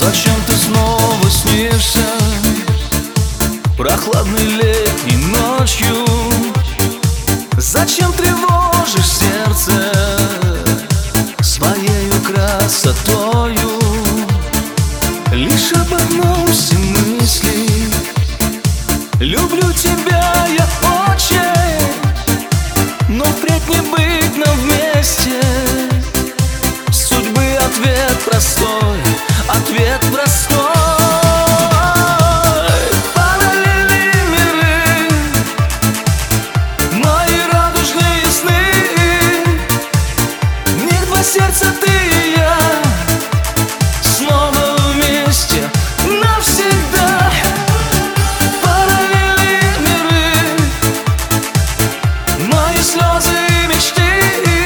Зачем ты снова снишься прохладной летней ночью? Зачем тревожишь сердце своею красотою? Лишь об одном все мысли: люблю тебя я очень, но впредь не быть нам вместе. Судьбы ответ простой, ответ простой. Параллельные миры, мои радужные сны, в них два сердца, ты и я, снова вместе навсегда. Параллельные миры, мои слезы и мечты,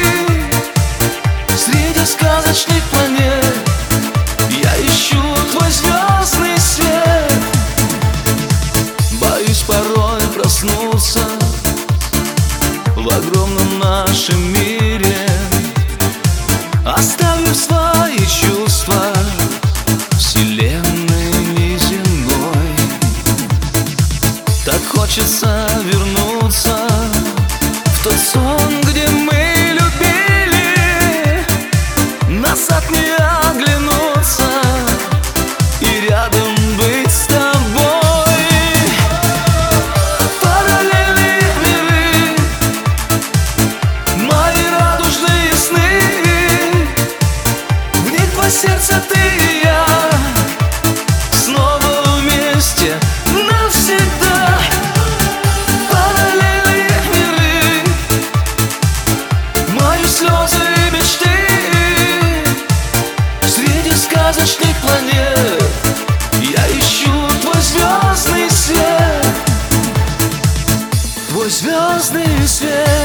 среди сказочных планет я ищу твой звездный свет. Боюсь порой проснуться в огромном нашем мире, оставив свои чувства вселенной неземной. Так хочется вернуться в тот сон, где мы любили, назад не оглянуться и рядом быть с тобой. Параллельные миры, мои радужные сны, в них два сердца, ты и я, снова вместе навсегда. Параллельные миры, мои слезы и мечты, среди сказочных планет я ищу твой звездный свет, твой звездный свет.